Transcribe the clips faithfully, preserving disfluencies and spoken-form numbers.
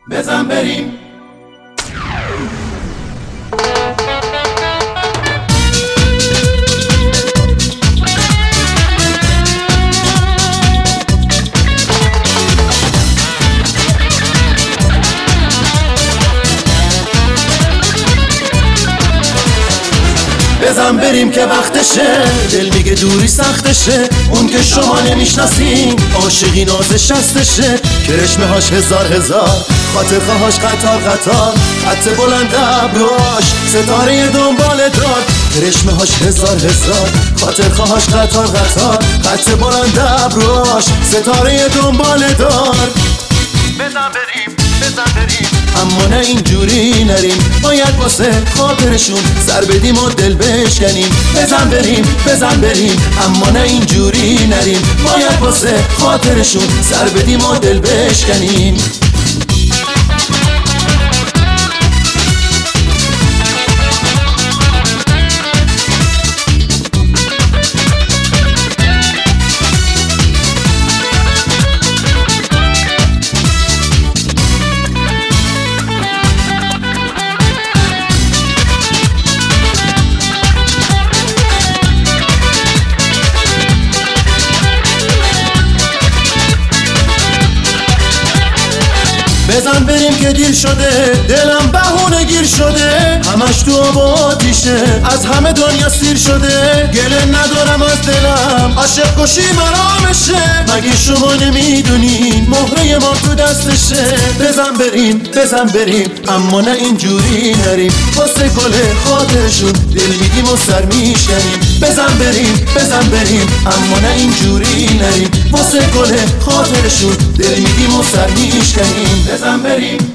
بزن بریم. بزن بریم که وقتشه، دل میگه دوری سختشه، اون که شما نمیشناسین عاشقی نازش هستشه. کرشمه هاش هزار هزار، خاطر خواهاش قطار قطار، خط بلند ابروهاش ستاره دنبال دار. کرشمه هاش هزار هزار، خاطر خواهاش قطار قطار، خط بلند ابروهاش ستاره دنبال دار. بزن بریم بزن بریم، اما نه اینجوری نریم، باید واسه خاطرشون سر بدیم و دل بشکنیم. بزن بریم بزن بریم، اما نه اینجوری نریم، باید واسه خاطرشون سر بدیم و دل بشکنیم. بزن بریم که دیر شده، دلم بهونه گیر شده، همش تو آب و آتیشه، از همه دنیا سیر شده. گله ندارم از دلم، عاشق کشی مرامشه، مگه شما نمیدونین مهره ما تو دستشه. بزن بریم بزن بریم، اما نه اینجوری نریم، واسه گل خاطرشون دل میدیم و سر میشکنیم. بزن بریم بزن بریم، اما نه اینجوری نریم، واسه گل خاطرشون دل میدیم و سر میشکنیم. بزن بریم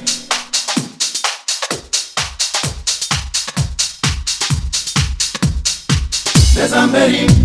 بزن بریم.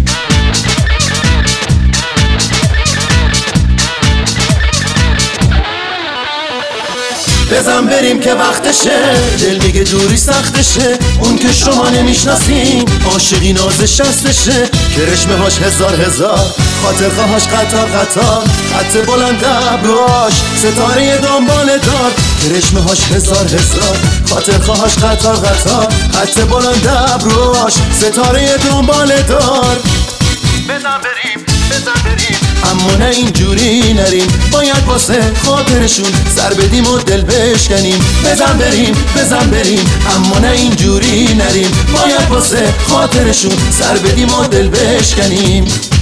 بزن بریم که وقتشه، دل میگه دوری سختشه، اون که شما نمیشناسین عاشقی نازش هستشه. کرشمه هاش هزار هزار، خاطر خواهاش قطار قطار، خط بلند ابروهاش ستاره دنبال دار. کرشمه هاش هزار هزار، خاطر خواهاش قطار قطار، خط بلند ابروهاش ستاره دنبال دار. بزن بریم بزن بریم، اما نه اینجوری نریم، باید واسه خاطرشون سر بدیم و دل بشکنیم. بزن بریم بزن بریم، اما نه اینجوری نریم، باید واسه خاطرشون سر بدیم و دل بشکنیم.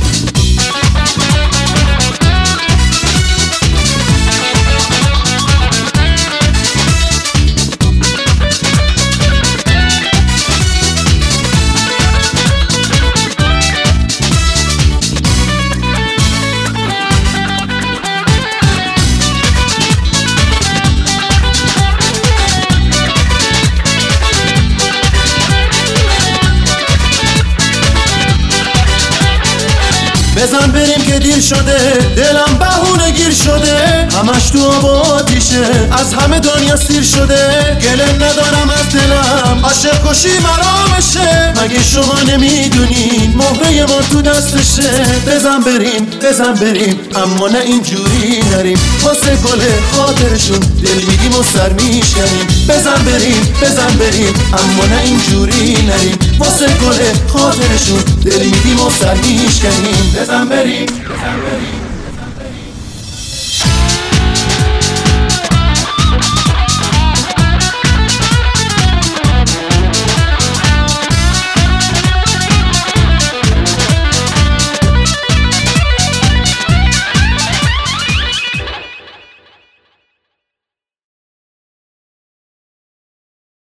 بزن بریم که دیر شده، دلم بهونه گیر شده، همش تو آب و آتیشه، از همه دنیا سیر شده. گله ندارم از دلم، عاشق کشی مرامشه، مگه شما نمیدونین مهره ما تو دستشه. بزن بریم بزن بریم، اما نه اینجوری نریم، واسه گل خاطرشون دل میدیم و سر میشکنیم. بزن بریم بزن بریم، اما نه اینجوری نریم، واسه گل خاطرشون دل میدیم و سر میشکنیم. بزن بریم بزن بریم.